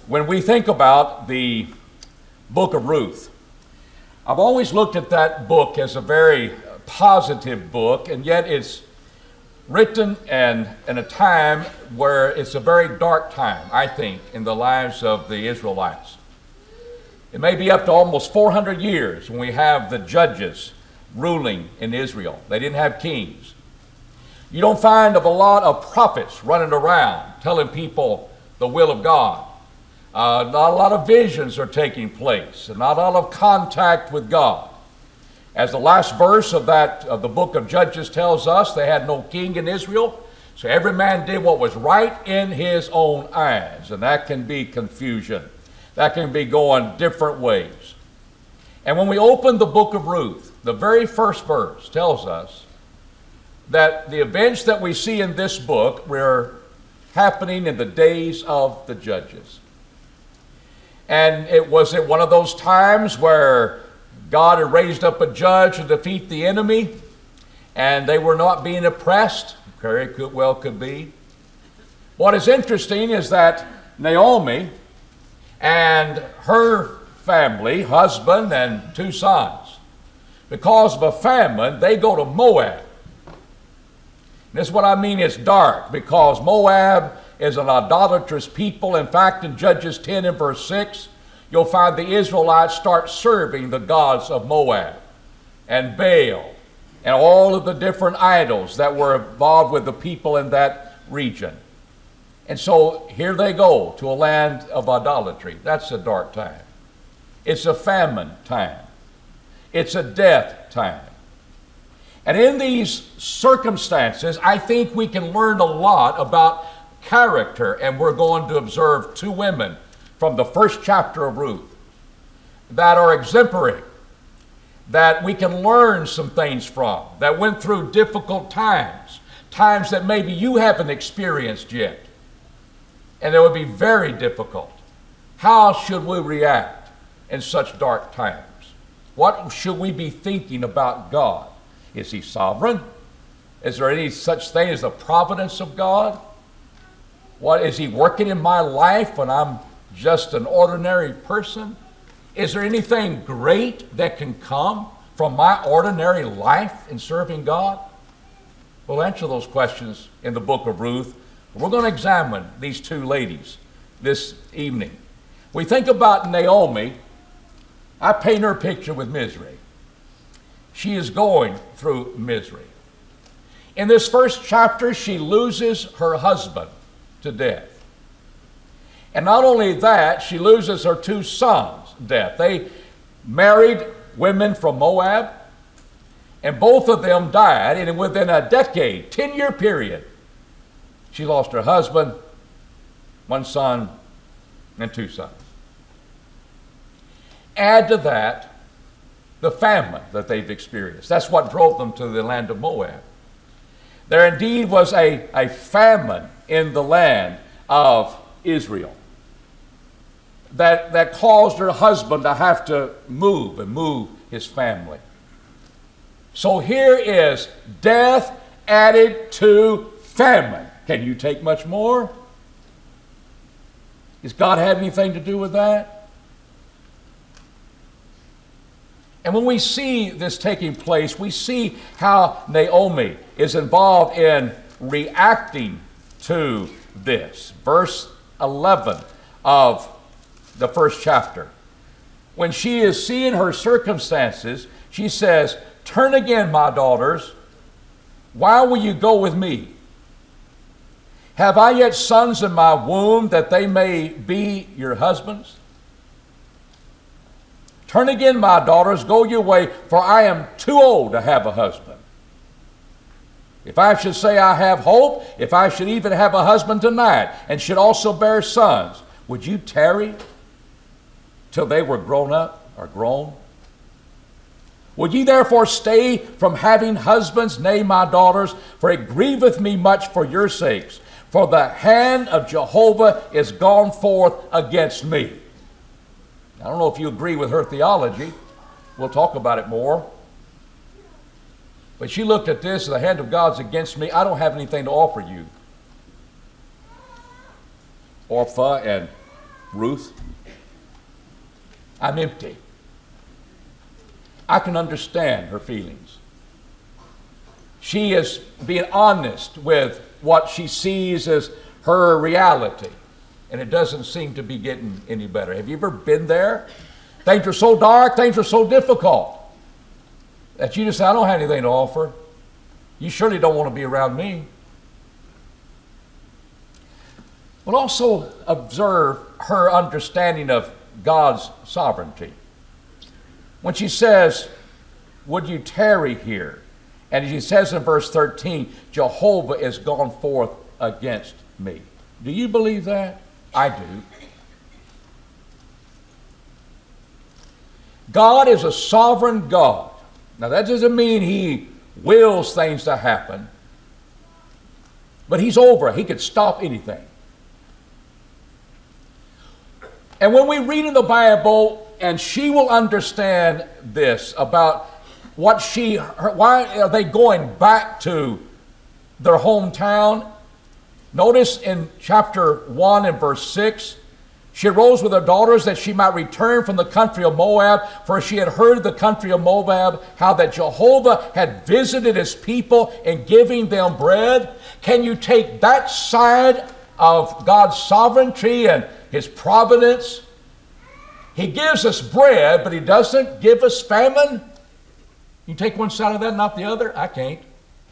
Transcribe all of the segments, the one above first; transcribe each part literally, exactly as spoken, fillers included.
When we think about the book of Ruth, I've always looked at that book as a very positive book, and yet it's written in, in a time where it's a very dark time, I think, in the lives of the Israelites. It may be up to almost four hundred years when we have the judges ruling in Israel. They didn't have kings. You don't find of a lot of prophets running around telling people the will of God. Uh, not a lot of visions are taking place, and not a lot of contact with God. As the last verse of that of the book of Judges tells us, they had no king in Israel, so every man did what was right in his own eyes, and that can be confusion. That can be going different ways. And when we open the book of Ruth, the very first verse tells us that the events that we see in this book were happening in the days of the judges. And it was at one of those times where God had raised up a judge to defeat the enemy, and they were not being oppressed. Very could, well could be. What is interesting is that Naomi and her family, husband and two sons, because of a famine, they go to Moab. This is what I mean, it's dark, because Moab is an idolatrous people. In fact, in Judges ten and verse six, you'll find the Israelites start serving the gods of Moab and Baal and all of the different idols that were involved with the people in that region. And so here they go to a land of idolatry. That's a dark time. It's a famine time. It's a death time. And in these circumstances, I think we can learn a lot about character, and we're going to observe two women from the first chapter of Ruth that are exemplary, that we can learn some things from, that went through difficult times, times that maybe you haven't experienced yet, and it would be very difficult. How should we react in such dark times? What should we be thinking about God? Is He sovereign? Is there any such thing as the providence of God? What is He working in my life when I'm just an ordinary person? Is there anything great that can come from my ordinary life in serving God? We'll answer those questions in the book of Ruth. We're going to examine these two ladies this evening. We think about Naomi. I paint her picture with misery. She is going through misery. In this first chapter, she loses her husband to death. And not only that, she loses her two sons to death. They married women from Moab, and both of them died, and within a decade, ten-year period, she lost her husband, one son, and two sons. Add to that the famine that they've experienced. That's what drove them to the land of Moab. There indeed was a, a famine in the land of Israel that, that caused her husband to have to move and move his family. So here is death added to famine. Can you take much more? Does God have anything to do with that? And when we see this taking place, we see how Naomi is involved in reacting to this. Verse eleven of the first chapter. When she is seeing her circumstances, she says, "Turn again, my daughters. Why will you go with me? Have I yet sons in my womb that they may be your husbands? Turn again, my daughters, go your way, for I am too old to have a husband. If I should say I have hope, if I should even have a husband tonight, and should also bear sons, would you tarry till they were grown up or grown? Would ye therefore stay from having husbands, nay, my daughters, for it grieveth me much for your sakes, for the hand of Jehovah is gone forth against me." I don't know if you agree with her theology. We'll talk about it more. But she looked at this, the hand of God's against me. I don't have anything to offer you. Orpah and Ruth, I'm empty. I can understand her feelings. She is being honest with what she sees as her reality, and it doesn't seem to be getting any better. Have you ever been there? Things are so dark, things are so difficult, that you just say, I don't have anything to offer. You surely don't want to be around me. But also observe her understanding of God's sovereignty. When she says, would you tarry here? And she says in verse thirteen, Jehovah is gone forth against me. Do you believe that? I do. God is a sovereign God. Now that doesn't mean He wills things to happen, but He's over it. He could stop anything. And when we read in the Bible, and she will understand this about what she, her, why are they going back to their hometown? Notice in chapter one and verse six, she arose with her daughters that she might return from the country of Moab, for she had heard of the country of Moab, how that Jehovah had visited His people in giving them bread. Can you take that side of God's sovereignty and His providence? He gives us bread, but He doesn't give us famine. You take one side of that, not the other? I can't.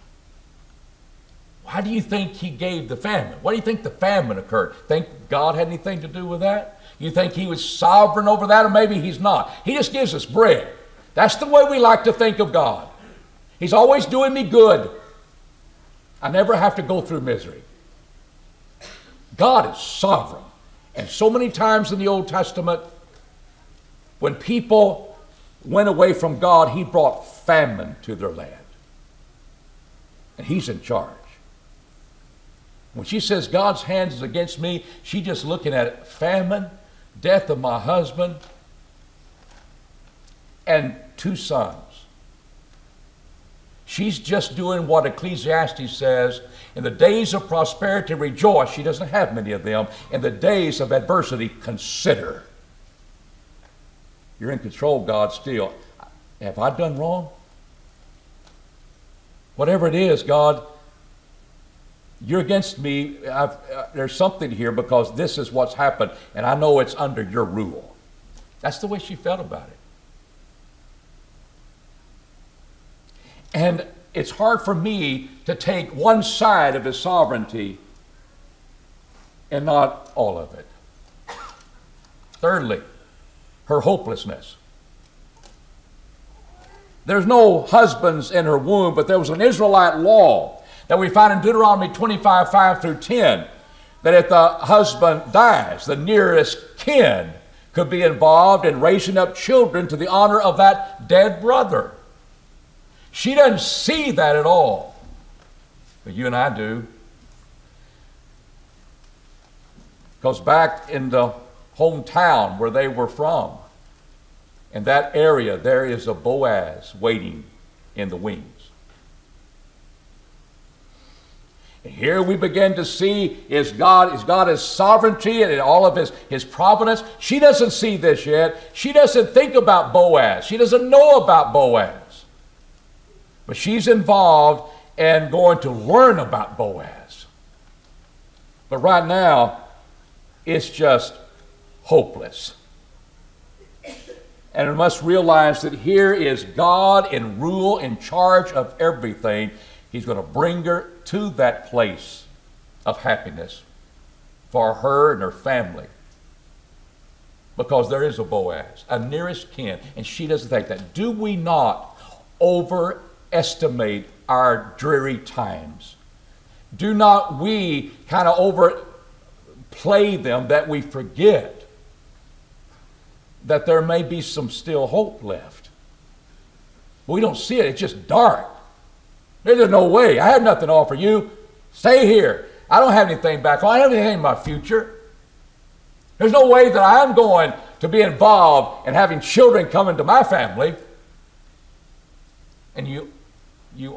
Why do you think He gave the famine? Why do you think the famine occurred? Think God had anything to do with that? You think He was sovereign over that, or maybe He's not? He just gives us bread. That's the way we like to think of God. He's always doing me good. I never have to go through misery. God is sovereign. And so many times in the Old Testament, when people went away from God, He brought famine to their land. And He's in charge. When she says God's hand is against me, she's just looking at famine, death of my husband, and two sons. She's just doing what Ecclesiastes says, in the days of prosperity rejoice. She doesn't have many of them. In the days of adversity, consider. You're in control, God, still. Have I done wrong? Whatever it is, God, you're against me. I've, uh, there's something here because this is what's happened, and I know it's under your rule. That's the way she felt about it. And it's hard for me to take one side of His sovereignty and not all of it. Thirdly, her hopelessness. There's no husbands in her womb, but there was an Israelite law that we find in Deuteronomy twenty-five, five through ten, that if the husband dies, the nearest kin could be involved in raising up children to the honor of that dead brother. She doesn't see that at all, but you and I do. Because back in the hometown where they were from, in that area, there is a Boaz waiting in the wings. And here we begin to see is God, is God His sovereignty and all of His, His providence. She doesn't see this yet. She doesn't think about Boaz. She doesn't know about Boaz. But she's involved and going to learn about Boaz. But right now, it's just hopeless. And we must realize that here is God in rule, in charge of everything. He's going to bring her to that place of happiness for her and her family. Because there is a Boaz, a nearest kin, and she doesn't think that. Do we not overestimate our dreary times? Do not we kind of overplay them that we forget that there may be some still hope left? We don't see it. It's just dark. There's no way. I have nothing to offer you. Stay here. I don't have anything back home. I don't have anything in my future. There's no way that I'm going to be involved in having children come into my family. And you, you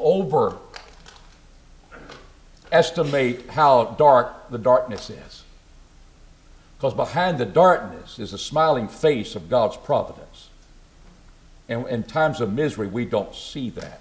overestimate how dark the darkness is. Because behind the darkness is the smiling face of God's providence. And in times of misery, we don't see that.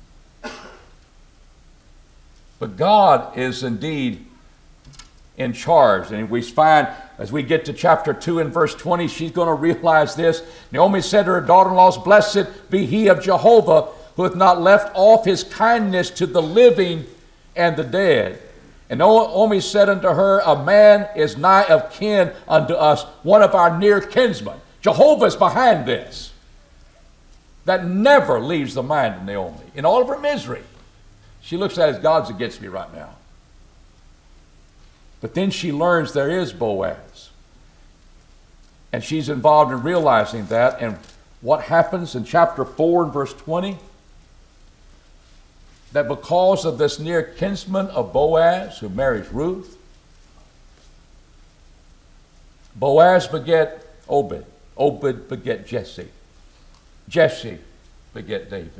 But God is indeed in charge. And we find, as we get to chapter two and verse twenty, she's going to realize this. Naomi said to her daughter-in-laws, "Blessed be he of Jehovah, who hath not left off his kindness to the living and the dead." And Naomi said unto her, "A man is nigh of kin unto us, one of our near kinsmen." Jehovah's behind this. That never leaves the mind of Naomi. In all of her misery, she looks at it as, God's against me right now. But then she learns there is Boaz. And she's involved in realizing that. And what happens in chapter four and verse twenty? That because of this near kinsman of Boaz, who marries Ruth, Boaz beget Obed. Obed beget Jesse. Jesse beget David.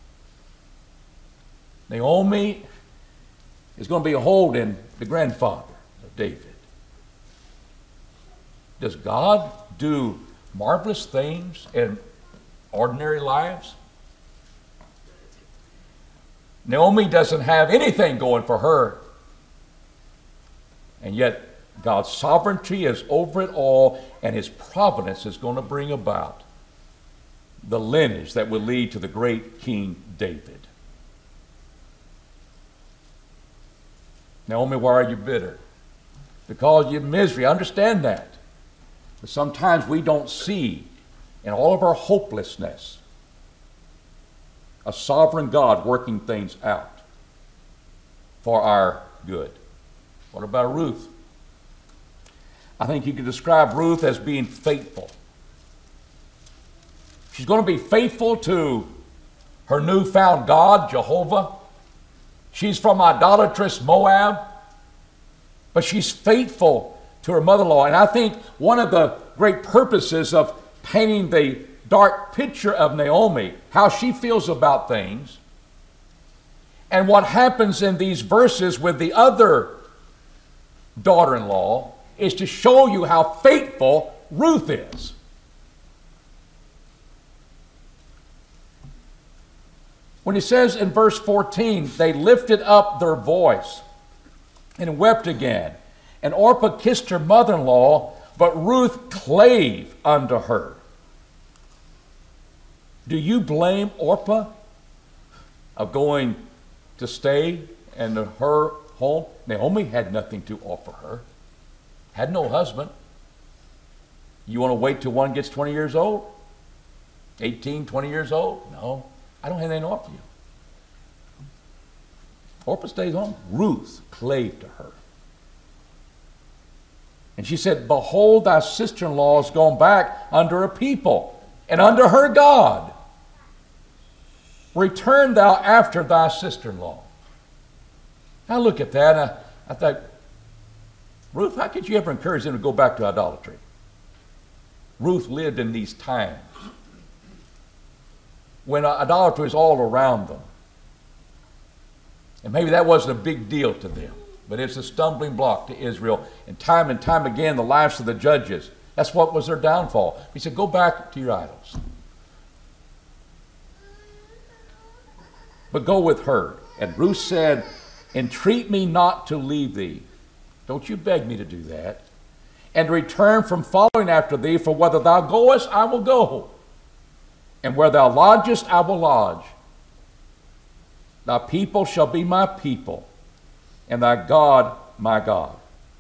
Naomi is going to behold in the grandfather of David. Does God do marvelous things in ordinary lives? Naomi doesn't have anything going for her. And yet God's sovereignty is over it all, and his providence is going to bring about the lineage that will lead to the great King David. Naomi, why are you bitter? Because you're in misery. I understand that. But sometimes we don't see, in all of our hopelessness, a sovereign God working things out for our good. What about Ruth? I think you could describe Ruth as being faithful. She's going to be faithful to her newfound God, Jehovah. She's from idolatrous Moab, but she's faithful to her mother-in-law. And I think one of the great purposes of painting the dark picture of Naomi, how she feels about things, and what happens in these verses with the other daughter-in-law, is to show you how faithful Ruth is. When he says in verse fourteen, they lifted up their voice and wept again. And Orpah kissed her mother-in-law, but Ruth clave unto her. Do you blame Orpah of going to stay in her home? Naomi had nothing to offer her, had no husband. You want to wait till one gets twenty years old? eighteen, twenty years old? No. I don't have anything to offer you. Orpah stays home. Ruth clave to her. And she said, "Behold, thy sister-in-law is gone back under a people and under her God. Return thou after thy sister-in-law." I look at that and I, I thought, Ruth, how could you ever encourage them to go back to idolatry? Ruth lived in these times when idolatry was all around them. And maybe that wasn't a big deal to them, but it's a stumbling block to Israel. And time and time again, the lives of the judges, that's what was their downfall. He said, go back to your idols. But go with her. And Ruth said, entreat me not to leave thee. Don't you beg me to do that. And return from following after thee, for whether thou goest, I will go. And where thou lodgest, I will lodge. Thy people shall be my people, and thy God my God.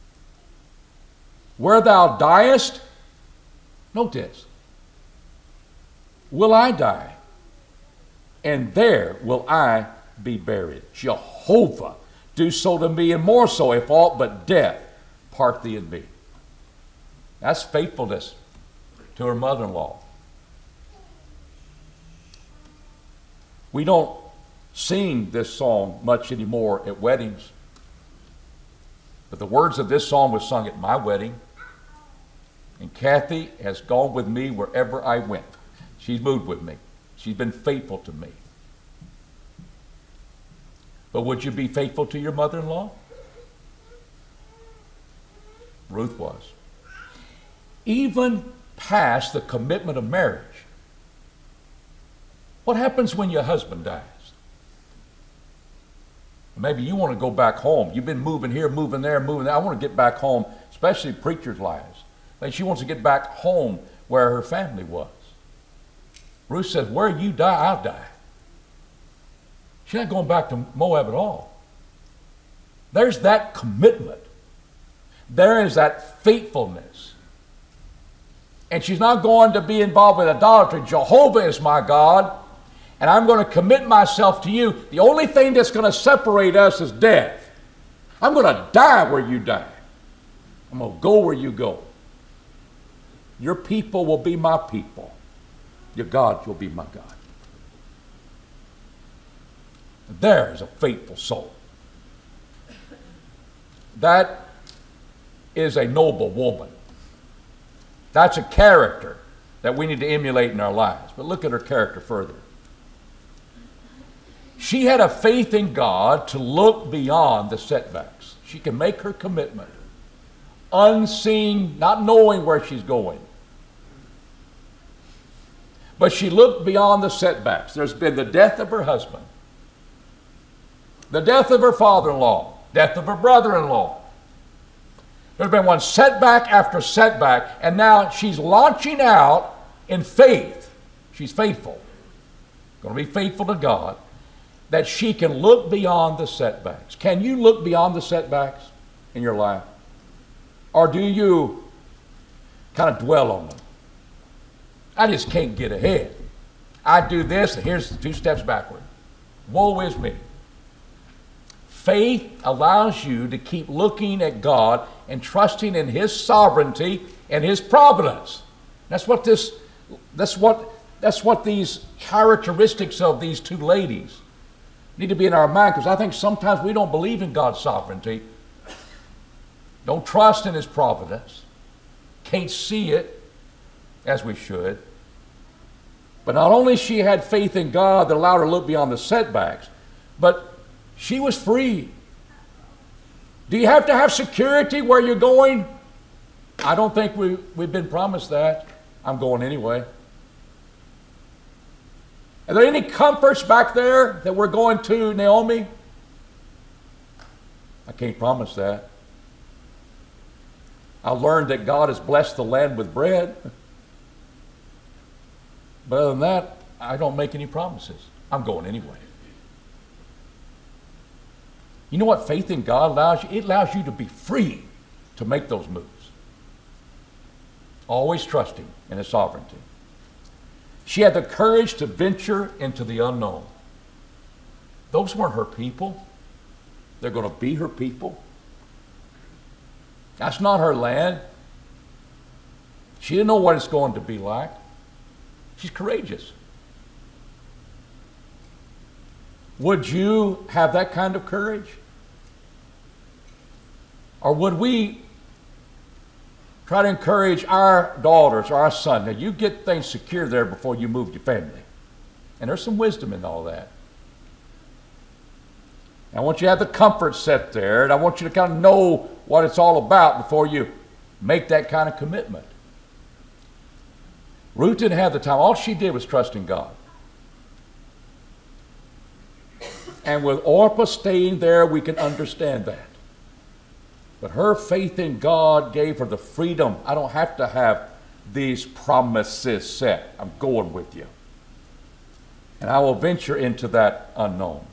Where thou diest, note this, will I die, and there will I be buried. Jehovah, do so to me, and more so, if aught but death part thee and me. That's faithfulness to her mother-in-law. We don't sing this song much anymore at weddings, but the words of this song was sung at my wedding, and Kathy has gone with me wherever I went. She's moved with me. She's been faithful to me. But would you be faithful to your mother-in-law? Ruth was. even past the commitment of marriage. What happens when your husband dies? Maybe you want to go back home. You've been moving here, moving there, moving there. I want to get back home, especially preachers' lives. Like she wants to get back home where her family was. Ruth says, where you die, I'll die. She's not going back to Moab at all. There's that commitment. There is that faithfulness. And she's not going to be involved with idolatry. Jehovah is my God, and I'm going to commit myself to you. The only thing that's going to separate us is death. I'm going to die where you die. I'm going to go where you go. Your people will be my people. Your God will be my God. There is a faithful soul. That is a noble woman. That's a character that we need to emulate in our lives. But look at her character further. She had a faith in God to look beyond the setbacks. She can make her commitment, unseen, not knowing where she's going. But she looked beyond the setbacks. There's been the death of her husband, the death of her father-in-law, death of her brother-in-law. There's been one setback after setback, and now she's launching out in faith. She's faithful, going to be faithful to God, that she can look beyond the setbacks. Can you look beyond the setbacks in your life? Or do you kind of dwell on them? I just can't get ahead. I do this, and here's two steps backward. Woe is me. Faith allows you to keep looking at God and trusting in His sovereignty and His providence. That's what this, that's what, that's what these characteristics of these two ladies need to be in our mind, because I think sometimes we don't believe in God's sovereignty, don't trust in His providence, can't see it as we should. But not only she had faith in God that allowed her to look beyond the setbacks, but she was free. Do you have to have security where you're going? I don't think we, we've been promised that. I'm going anyway. Are there any comforts back there that we're going to, Naomi? I can't promise that. I learned that God has blessed the land with bread. But other than that, I don't make any promises. I'm going anyway. You know what faith in God allows you? It allows you to be free to make those moves. Always trusting in His sovereignty. She had the courage to venture into the unknown. Those weren't her people. They're going to be her people. That's not her land. She didn't know what it's going to be like. She's courageous. Would you have that kind of courage? Or would we try to encourage our daughters or our son that you get things secure there before you move your family? And there's some wisdom in all that. And I want you to have the comfort set there, and I want you to kind of know what it's all about before you make that kind of commitment. Ruth didn't have the time. All she did was trust in God. And with Orpah staying there, we can understand that. But her faith in God gave her the freedom. I don't have to have these promises set. I'm going with you. And I will venture into that unknown.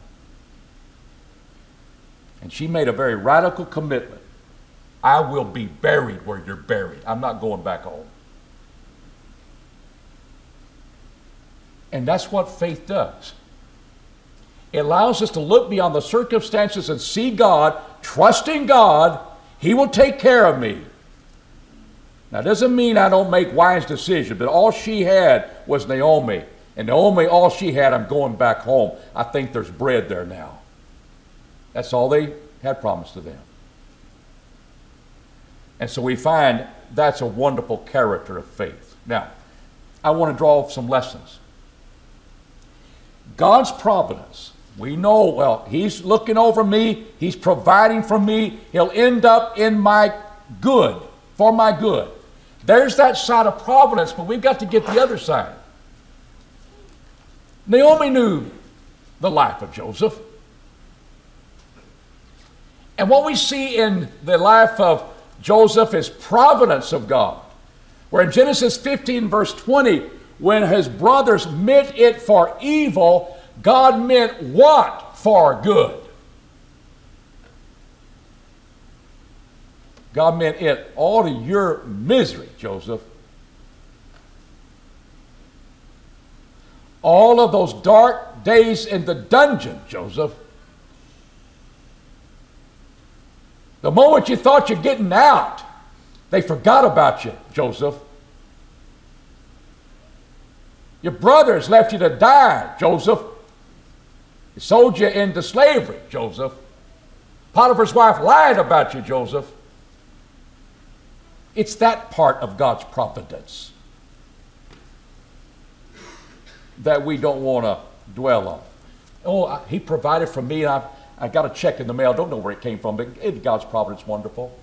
And she made a very radical commitment. I will be buried where you're buried. I'm not going back home. And that's what faith does. It allows us to look beyond the circumstances and see God, trusting God, He will take care of me. Now, it doesn't mean I don't make wise decisions, but all she had was Naomi. And Naomi, all she had, I'm going back home. I think there's bread there now. That's all they had promised to them. And so we find that's a wonderful character of faith. Now, I want to draw some lessons. God's providence. We know, well, He's looking over me. He's providing for me. He'll end up in my good, for my good. There's that side of providence, but we've got to get the other side. Naomi knew the life of Joseph. And what we see in the life of Joseph is providence of God. Where in Genesis fifteen, verse twenty, when his brothers meant it for evil, God meant what? For good. God meant it all to your misery, Joseph. All of those dark days in the dungeon, Joseph. The moment you thought you're getting out, they forgot about you, Joseph. Your brothers left you to die, Joseph. They sold you into slavery, Joseph. Potiphar's wife lied about you, Joseph. It's that part of God's providence that we don't want to dwell on. Oh, he provided for me. I I got a check in the mail. Don't know where it came from, but isn't God's providence wonderful?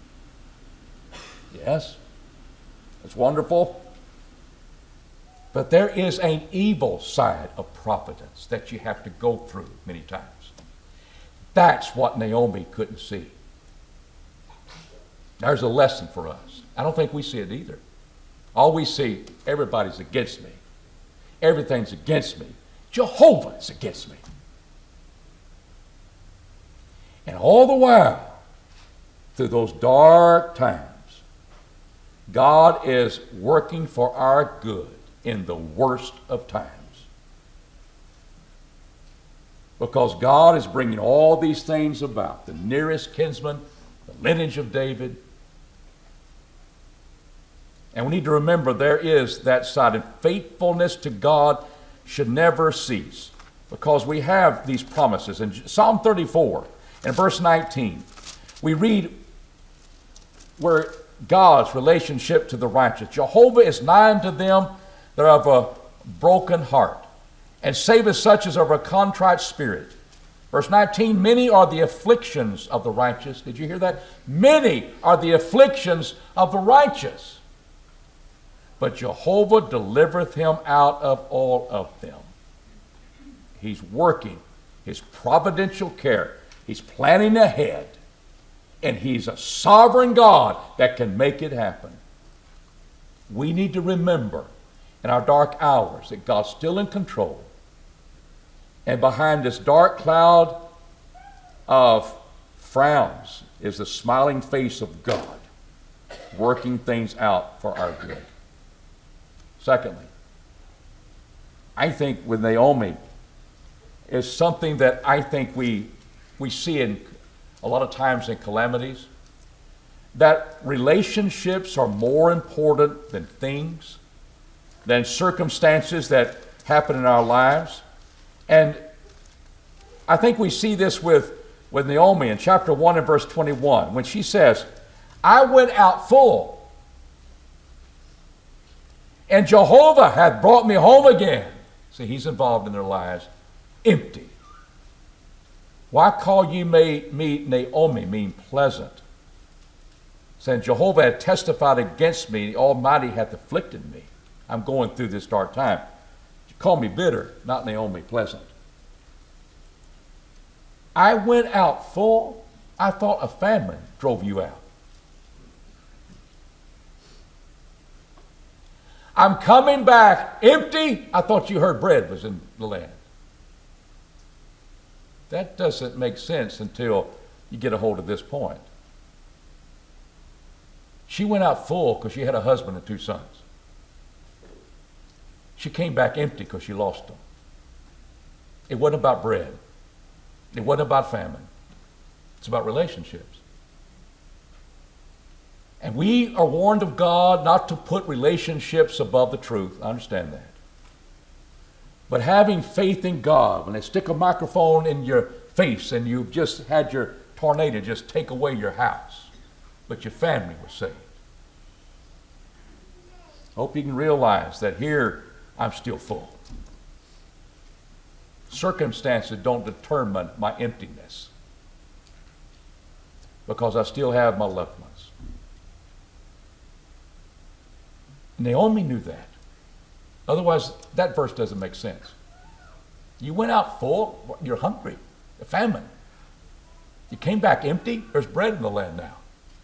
Yes, it's wonderful. But there is an evil side of providence that you have to go through many times. That's what Naomi couldn't see. There's a lesson for us. I don't think we see it either. All we see, everybody's against me. Everything's against me. Jehovah is against me. And all the while, through those dark times, God is working for our good in the worst of times. Because God is bringing all these things about. The nearest kinsman, the lineage of David. And we need to remember there is that side. And faithfulness to God should never cease. Because we have these promises. In Psalm thirty-four, in verse nineteen, we read where God's relationship to the righteous. Jehovah is nigh unto them that are of a broken heart, and saveth such as are of a contrite spirit. Verse nineteen, many are the afflictions of the righteous. Did you hear that? Many are the afflictions of the righteous, but Jehovah delivereth him out of all of them. He's working his providential care. He's planning ahead. And he's a sovereign God that can make it happen. We need to remember in our dark hours that God's still in control. And behind this dark cloud of frowns is the smiling face of God, working things out for our good. Secondly, I think with Naomi is something that I think we we see in a lot of times in calamities, that relationships are more important than things, than circumstances that happen in our lives. And I think we see this with, with Naomi in chapter one and verse twenty-one, when she says, I went out full, and Jehovah hath brought me home again. See, he's involved in their lives, empty. Why call ye me Naomi, mean pleasant? Saying Jehovah had testified against me, the Almighty hath afflicted me. I'm going through this dark time. You call me bitter, not Naomi, pleasant. I went out full. I thought a famine drove you out. I'm coming back empty. I thought you heard bread was in the land. That doesn't make sense until you get a hold of this point. She went out full because she had a husband and two sons. She came back empty because she lost them. It wasn't about bread. It wasn't about famine. It's about relationships. And we are warned of God not to put relationships above the truth. I understand that. But having faith in God, when they stick a microphone in your face and you've just had your tornado just take away your house, but your family was saved. Hope you can realize that here I'm still full. Circumstances don't determine my emptiness, because I still have my loved ones. Naomi knew that. Otherwise, that verse doesn't make sense. You went out full, you're hungry, a famine. You came back empty, there's bread in the land now.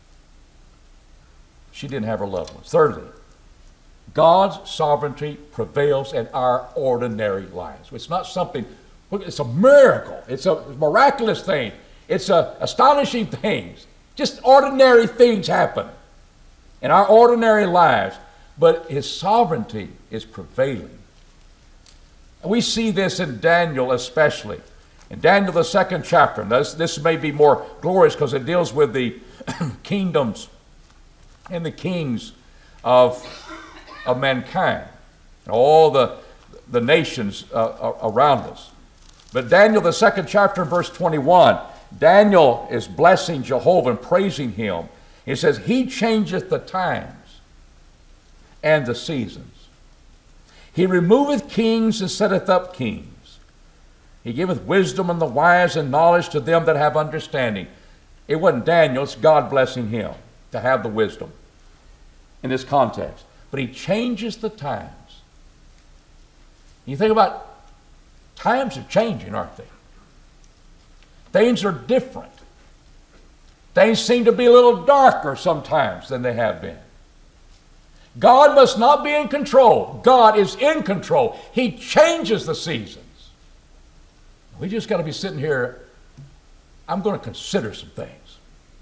She didn't have her loved ones. Thirdly, God's sovereignty prevails in our ordinary lives. It's not something, it's a miracle. It's a miraculous thing. It's a astonishing things. Just ordinary things happen in our ordinary lives, but His sovereignty is prevailing. And we see this in Daniel especially. In Daniel, the second chapter, and this, this may be more glorious because it deals with the kingdoms and the kings of, of mankind, all the, the nations uh, around us. But Daniel, the second chapter, verse twenty-one, Daniel is blessing Jehovah and praising Him. He says, He changeth the times and the seasons. He removeth kings and setteth up kings. He giveth wisdom and the wise and knowledge to them that have understanding. It wasn't Daniel, it's God blessing him to have the wisdom in this context. But He changes the times. You think about, times are changing, aren't they? Things are different. Things seem to be a little darker sometimes than they have been. God must not be in control. God is in control. He changes the seasons. We just got to be sitting here. I'm going to consider some things.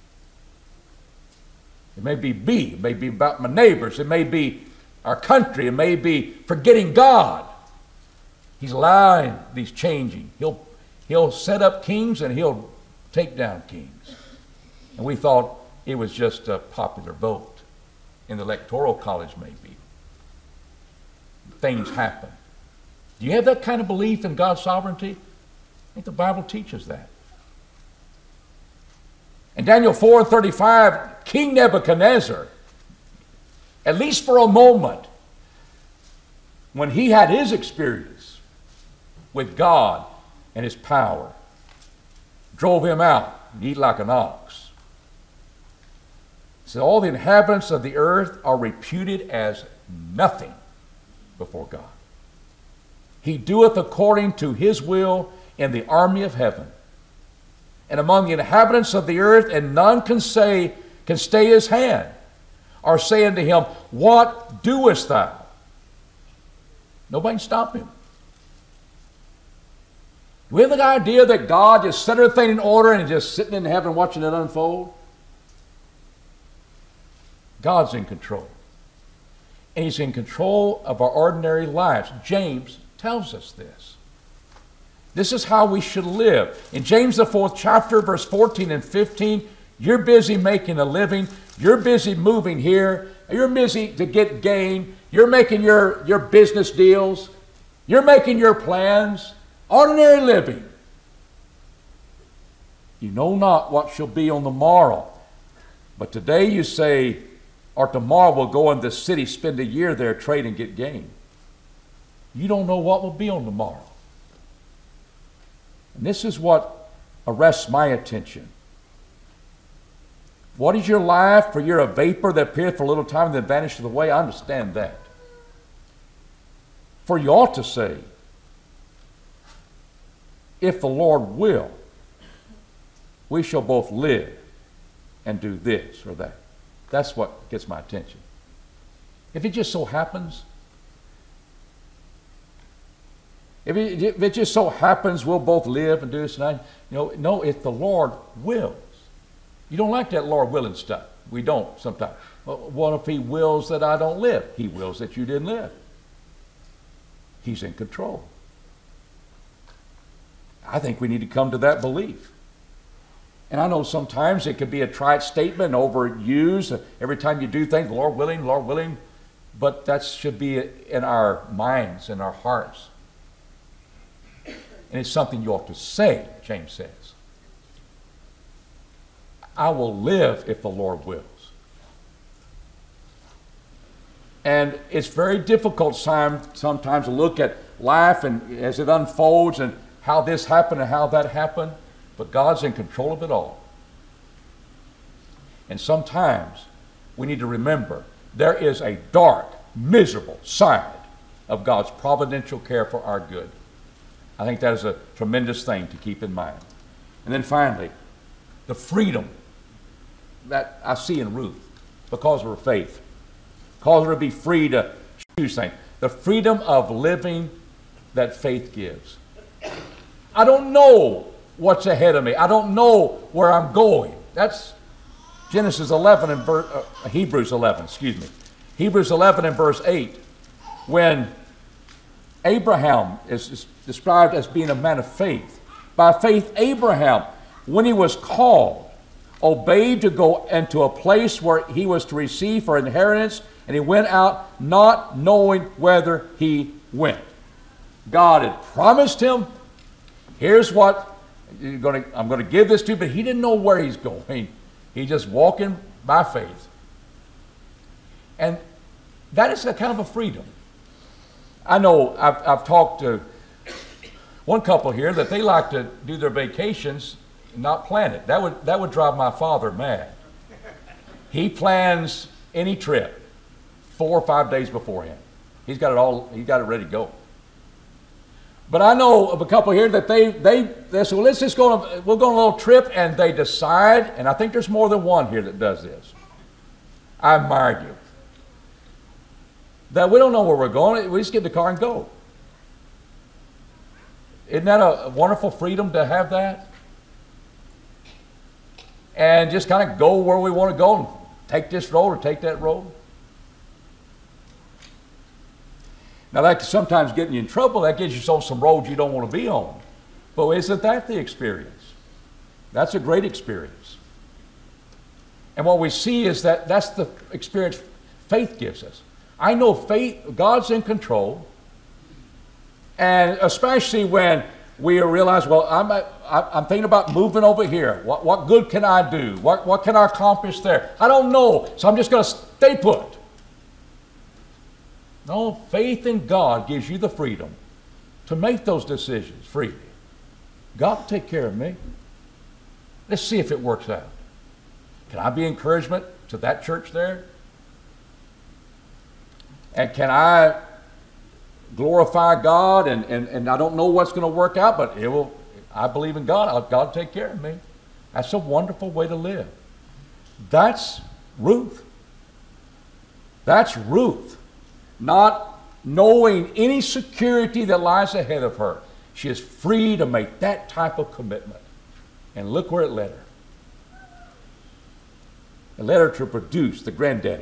It may be me. It may be about my neighbors. It may be our country. It may be forgetting God. He's allowing these changing. He'll, he'll set up kings and He'll take down kings. And we thought it was just a popular vote in the electoral college maybe. Things happen. Do you have that kind of belief in God's sovereignty? I think the Bible teaches that. In Daniel four and thirty-five, King Nebuchadnezzar, at least for a moment, when he had his experience with God and His power, drove him out and eat like an ox. So all the inhabitants of the earth are reputed as nothing before God. He doeth according to His will in the army of heaven, and among the inhabitants of the earth, and none can say, can stay His hand, or say unto Him, What doest thou? Nobody can stop Him. Do we have the idea that God just set everything in order and is just sitting in heaven watching it unfold? God's in control. And He's in control of our ordinary lives. James tells us this. This is how we should live. In James, the fourth chapter, verse fourteen and fifteen, you're busy making a living. You're busy moving here. You're busy to get gain. You're making your, your business deals. You're making your plans. Ordinary living. You know not what shall be on the morrow. But today you say, or tomorrow we'll go in this city, spend a year there, trade and get gain. You don't know what will be on tomorrow. And this is what arrests my attention. What is your life? For you're a vapor that appeareth for a little time and then vanisheth away. I understand that. For you ought to say, if the Lord will, we shall both live and do this or that. That's what gets my attention. If it just so happens, if it, if it just so happens we'll both live and do this and that, you know, no, if the Lord wills. You don't like that Lord willing stuff. We don't sometimes. Well, what if He wills that I don't live? He wills that you didn't live. He's in control. I think we need to come to that belief. And I know sometimes it could be a trite statement, overused. Every time you do things, Lord willing, Lord willing. But that should be in our minds, in our hearts. And it's something you ought to say, James says. I will live if the Lord wills. And it's very difficult sometimes to look at life and as it unfolds and how this happened and how that happened. But God's in control of it all. And sometimes we need to remember there is a dark miserable side of God's providential care for our good. I think that is a tremendous thing to keep in mind. And then finally, the freedom that I see in Ruth because of her faith, cause her to be free to choose things. The freedom of living that faith gives. I don't know what's ahead of me. I don't know where I'm going. That's Genesis eleven and ver- uh, Hebrews eleven, excuse me. Hebrews eleven and verse eight, when Abraham is, is described as being a man of faith. By faith, Abraham, when he was called, obeyed to go into a place where he was to receive for inheritance, and he went out not knowing whether he went. God had promised him, here's what you're gonna, I'm going to give this to you, but he didn't know where he's going. He's just walking by faith. And that is a kind of a freedom. I know I've, I've talked to one couple here that they like to do their vacations and not plan it. That would, that would drive my father mad. He plans any trip four or five days beforehand. He's got it all, he's got it ready to go. But I know of a couple here that they, they, they say, well, let's just go on, we'll go on a little trip, and they decide, and I think there's more than one here that does this. I admire you. That we don't know where we're going, we just get in the car and go. Isn't that a wonderful freedom to have that? And just kind of go where we want to go and take this road or take that road. Now that can sometimes get you in trouble. That gets you on some roads you don't want to be on. But isn't that the experience? That's a great experience. And what we see is that that's the experience faith gives us. I know faith, God's in control. And especially when we realize, well, I'm, I'm thinking about moving over here. What, what good can I do? What, what can I accomplish there? I don't know, so I'm just going to stay put. No, faith in God gives you the freedom to make those decisions freely. God will take care of me. Let's see if it works out. Can I be encouragement to that church there? And can I glorify God? And, and, and I don't know what's going to work out, but it will. I believe in God. I'll, God will take care of me. That's a wonderful way to live. That's Ruth. That's Ruth. Not knowing any security that lies ahead of her. She is free to make that type of commitment. And look where it led her. It led her to produce the granddaddy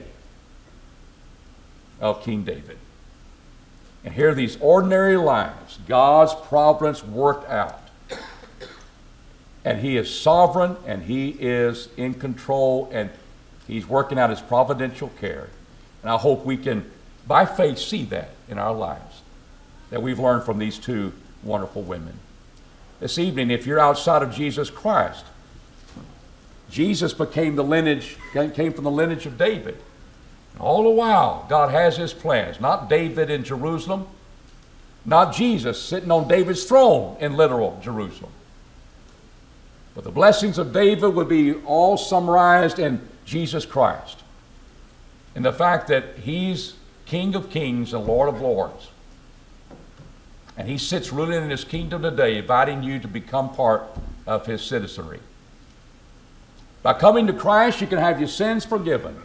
of King David. And here are these ordinary lives. God's providence worked out. And he is sovereign, and he is in control, and he's working out his providential care. And I hope we can, by faith, see that in our lives, that we've learned from these two wonderful women. This evening, if you're outside of Jesus Christ, Jesus became the lineage, came from the lineage of David. And all the while, God has his plans. Not David in Jerusalem, not Jesus sitting on David's throne in literal Jerusalem. But the blessings of David would be all summarized in Jesus Christ, in the fact that he's King of kings and Lord of lords. And he sits ruling in his kingdom today, inviting you to become part of his citizenry. By coming to Christ, you can have your sins forgiven.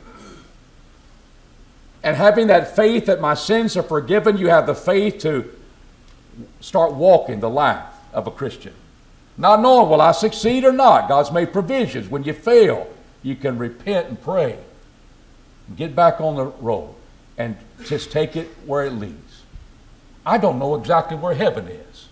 And having that faith that my sins are forgiven, you have the faith to start walking the life of a Christian. Not knowing, will I succeed or not? God's made provisions. When you fail, you can repent and pray. And get back on the road and just take it where it leads. I don't know exactly where heaven is.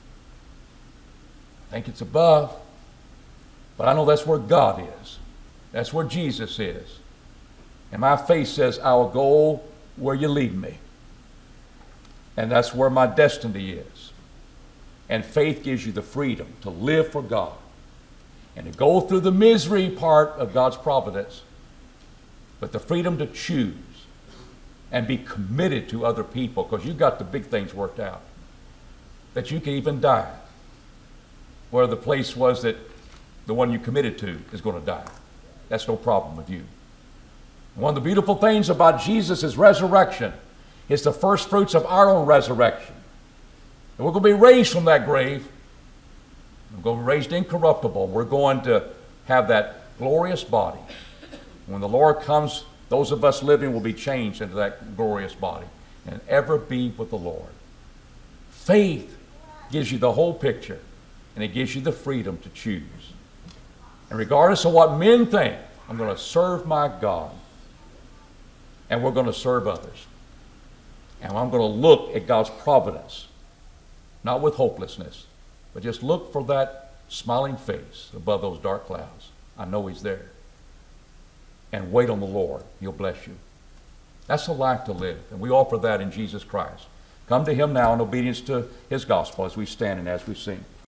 I think it's above. But I know that's where God is. That's where Jesus is. And my faith says, I will go where you lead me. And that's where my destiny is. And faith gives you the freedom to live for God and to go through the misery part of God's providence, but the freedom to choose and be committed to other people, because you've got the big things worked out. That you can even die where the place was that the one you committed to is going to die. That's no problem with you. One of the beautiful things about Jesus' resurrection is the first fruits of our own resurrection. And we're going to be raised from that grave. We're going to be raised incorruptible. We're going to have that glorious body. When the Lord comes, those of us living will be changed into that glorious body and ever be with the Lord. Faith gives you the whole picture, and it gives you the freedom to choose. And regardless of what men think, I'm going to serve my God, and we're going to serve others. And I'm going to look at God's providence, not with hopelessness, but just look for that smiling face above those dark clouds. I know He's there. And wait on the Lord. He'll bless you. That's a life to live, and we offer that in Jesus Christ. Come to Him now in obedience to His gospel as we stand and as we sing.